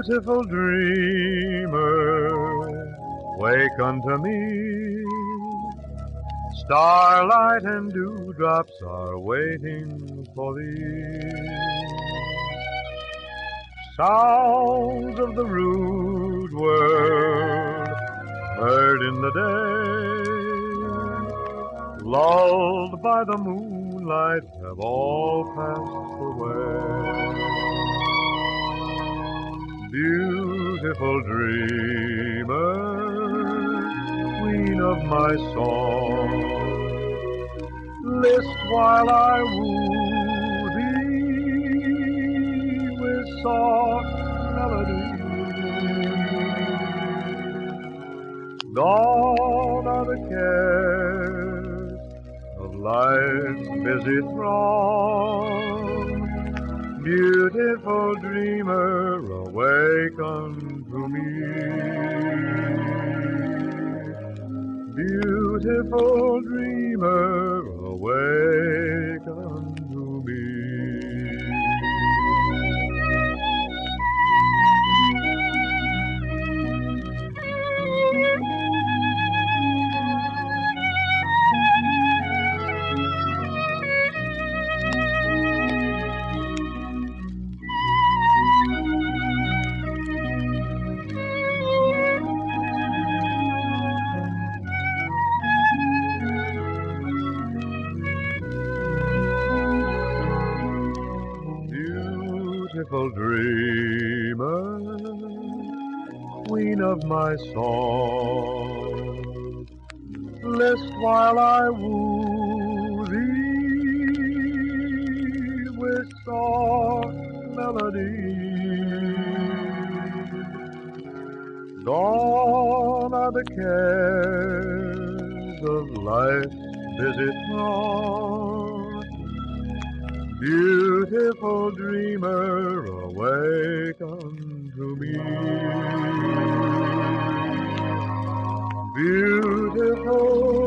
Beautiful dreamer, wake unto me. Starlight and dewdrops are waiting for thee. Sounds of the rude world heard in the day, lulled by the moonlight, have all passed away. Beautiful dreamer, queen of my song, list while I woo thee with soft melody. Gone are the cares of life's busy throng. Beautiful dreamer, awake unto me. Beautiful dreamer, awake unto me. Beautiful dreamer, queen of my song, list while I woo thee with soft melody. Gone are the cares of life's busy throng. Beautiful dreamer, awake unto me. Beautiful